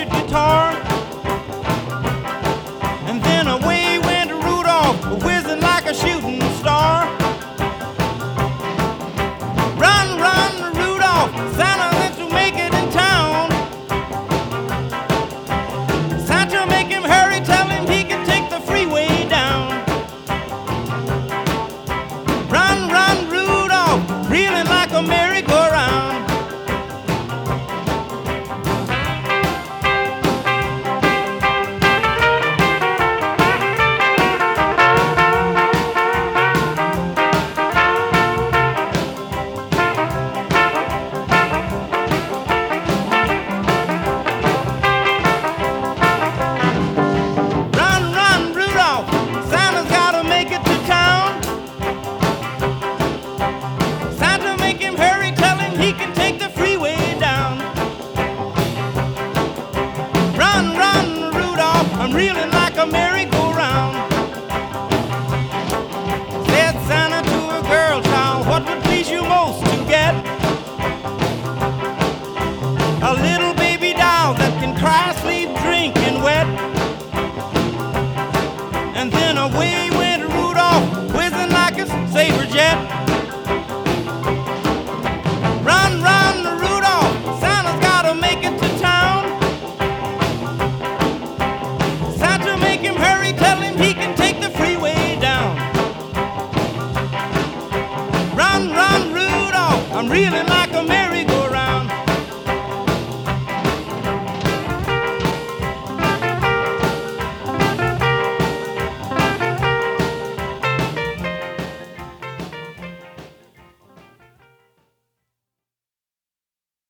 favorite guitar. And then away went Rudolph, whizzing like a shooting star. Run, run, Rudolph, Santa wants to make it in town. Santa, make him hurry, tell him he can take the freeway down. Run, run, Rudolph, reeling like a merry-go-round. He can take the freeway down. Run, run, Rudolph, I'm reeling like a merry-go-round. Said Santa to a girl child, what would please you most to get? A little baby doll that can cry